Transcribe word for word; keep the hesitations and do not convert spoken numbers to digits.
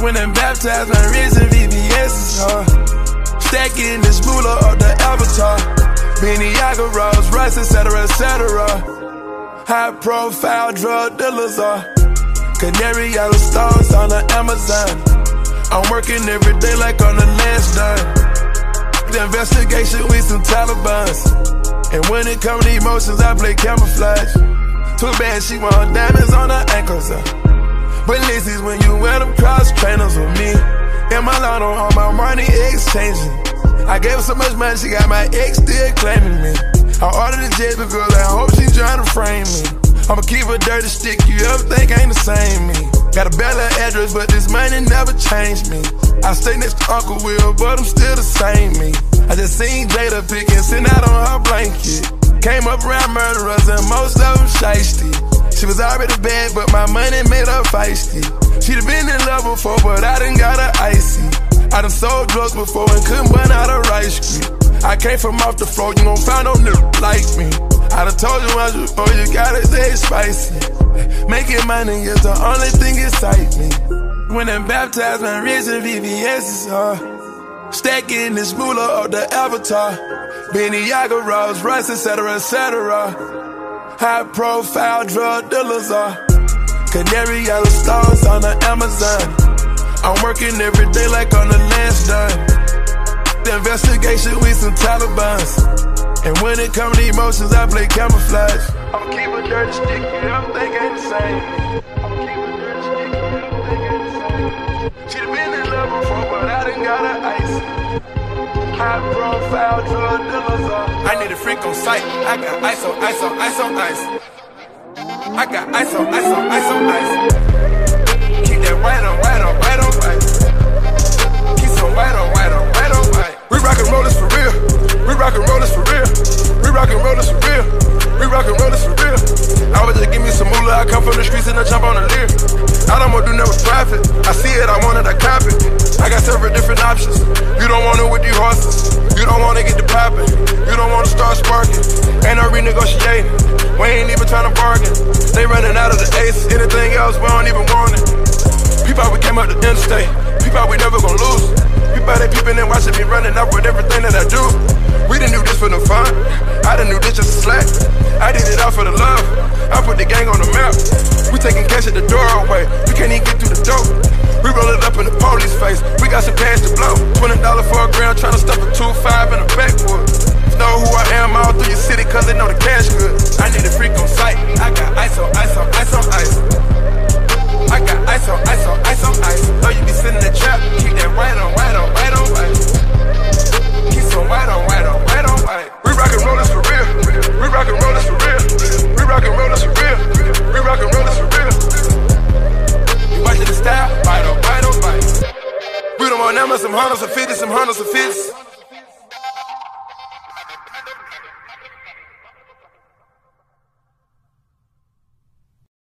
When I'm baptized, my risen V V S is hard. Stacking this moolah of the Avatar. Beniaga, Rolls Royce, et cetera, et cetera. High profile drug dealers are canary yellow stars on the Amazon. I'm working every day like on the last done. The investigation with some Talibans. And when it comes to emotions, I play camouflage. Too bad she want diamonds on her ankles. Uh. But Lizzie's when you wear them cross trainers with me. And my line on all my money exchanging. I gave her so much money, she got my ex still claiming me. I ordered a jet because I hope she trying to frame me. I'ma keep a dirty stick, you ever think ain't the same me. Got a Bella address, but this money never changed me. I stay next to Uncle Will, but I'm still the same me. I just seen Jada picking, sitting out on her blanket. Came up around murderers and most of them shiesty. She was already bad, but my money made her feisty. She'd have been in love before, but I done got her icy. I done sold drugs before and couldn't burn out a rice cream. I came from off the floor, you gon' find no nigga like me. I done told you once before, you gotta stay spicy. Making money is the only thing excite me. When I'm baptized, my risen V V S is hard. Stacking this moolah of the Avatar. Beniaga, Rolls Royce, et cetera, et cetera. High profile drug dealers are canary yellow stars on the Amazon. I'm working every day like on the last done. The investigation with some Talibans. And when it comes to emotions, I play camouflage. I'ma keep a dirty stick, you don't think ain't the same. I'ma keep a dirty stick, you don't think ain't the same. She'd have been in love before, but I done got her ice. High profile drug dealers are. I need a freak on sight. I got ice on ice on ice on ice. I got ice on ice on ice on ice. Keep that white on white on white on white. Keep some white on white on white on white. We rockin' rollers for real. We rockin' rollers for real. We rockin' rollers for real. We rockin' rollers for real. I would just give me some moolah. I come from the streets and I jump on the leer. I don't wanna do nothing with profit. I see it, I want it, I cop it. I got several different options. You don't want it with these horses. You don't wanna get the poppin'. You don't wanna start sparking. Ain't no renegotiating. We ain't even tryna bargain. They running out of the ace. Anything else, we don't even want it. People, we came up the interstate. People, we never gon' lose. People, they peeping and watching me running up with everything that I do. We didn't do this for the fun. I done knew this just a slack. I did it all for the love. I put the gang on the map. We taking cash at the doorway. You can't even get through the door. We roll it up in the police face. We got some cash to blow. Twenty dollars for a gram, tryna stuff a two five in the backwood. Know who I am all through your city, cause they know the cash good. I need a freak on sight. I got ice on ice on ice on ice. I got ice on ice on ice on ice. Know you be sitting in the trap. Keep that white on white on white on white. Keep some white on white on white on white. We rockin' rollers for real. We rockin' rollers for real. We rockin' rollers for real. We rockin' rollers for real. You watchin' the style? White on white on white. We don't want them some hunters, some fifties, some hunters, some fifties.